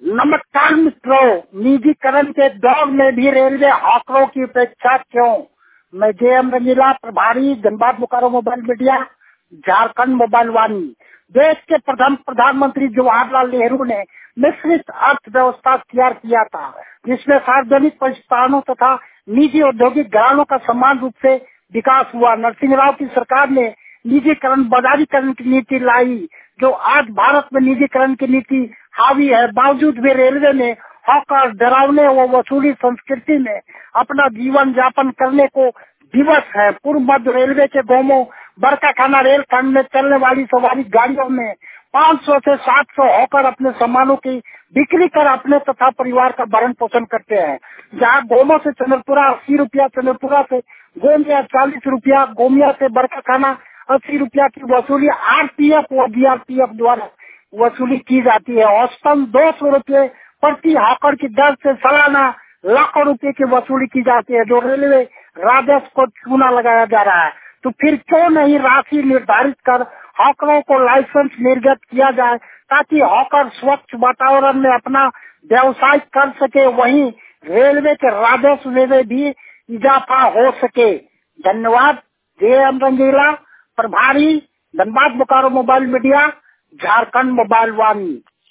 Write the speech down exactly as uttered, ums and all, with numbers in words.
नमस्कार मित्रों, निजीकरण के दौर में भी रेलवे हॉकरों की उपेक्षा क्यों? मैं जे एम रंगीला, प्रभारी Dhanbad Bokaro mobile media, Jharkhand mobile Vani. देश के प्रथम प्रधानमंत्री जवाहरलाल नेहरू ने मिश्रित अर्थव्यवस्था तैयार किया था, जिसमें सार्वजनिक प्रतिष्ठानों तथा निजी औद्योगिक घरानों का समान रूप से विकास हुआ। नरसिंह राव की सरकार ने निजीकरण बाजारीकरण की नीति लाई, जो आज भारत में निजीकरण की नीति हावी है। बावजूद भी रेलवे ने हॉकर, डरावने व वसूली संस्कृति में अपना जीवन यापन करने को दिवस है। पूर्व मध्य रेलवे के गोमो बरकाखाना रेल खंड में चलने वाली सवारी गाड़ियों में पाँच सौ से सात सौ हॉकर अपने सामानों की बिक्री कर अपने तथा परिवार का भरण पोषण करते हैं। जहाँ गोमो से चंद्रपुरा अस्सी रुपया, चंद्रपुरा से गोमिया चालीस रुपया, गोमिया से बरकाखाना अस्सी रुपया की वसूली आर पी एफ और डी आर पी एफ द्वारा वसूली की जाती है। औसतन दो सौ रूपये प्रति हॉकर की दर से सालाना लाखों रुपए की वसूली की जाती है, जो रेलवे राजस्व को चूना लगाया जा रहा है। तो फिर क्यों नहीं राशि निर्धारित कर हॉकरों को लाइसेंस निर्गत किया जाए, ताकि हॉकर स्वच्छ वातावरण में अपना व्यवसाय कर सके, वहीं रेलवे के राजस्व में भी इजाफा हो सके। धन्यवाद। जे एम रंगीला, प्रभारी Dhanbad Bokaro mobile media, Jharkhand mobile वाणी।